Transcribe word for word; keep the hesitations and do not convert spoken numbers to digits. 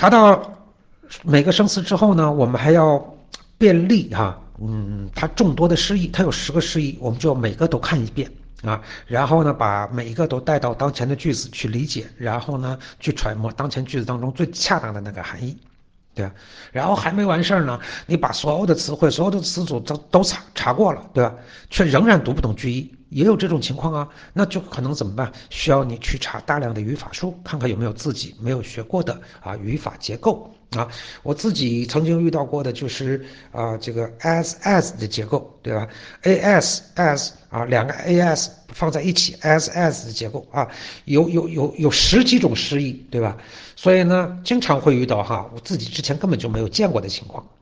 查到每个生词之后呢，我们还要便利哈，嗯，它众多的释义，它有十个释义，我们就每个都看一遍啊，然后呢，把每一个都带到当前的句子去理解，然后呢，去揣摩当前句子当中最恰当的那个含义。对吧？然后还没完事儿呢，你把所有的词汇、所有的词组都都查查过了，对吧？却仍然读不懂句意，也有这种情况啊。那就可能怎么办？需要你去查大量的语法书，看看有没有自己没有学过的啊语法结构啊。我自己曾经遇到过的就是啊这个 as as 的结构，对吧？as as 啊两个 as 放在一起 as as 的结构啊，有有有有十几种释义，对吧？所以呢，经常会遇到哈，我自己之前根本就没有见过的情况。